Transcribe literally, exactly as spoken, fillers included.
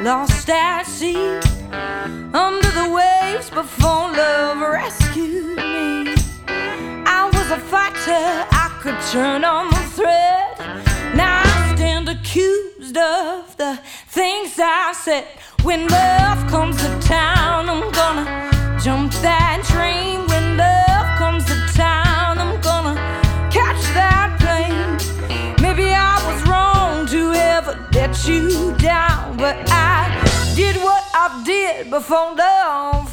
lost at sea, under the waves before love rescued me. I was a fighter, I could turn on the thread. Now I stand accused of the things I said. When love comes to town, I'm gonna jump that train. When love comes to town, I'm gonna catch that plane. Maybe I was wrong to ever let you down, but I did what I did before love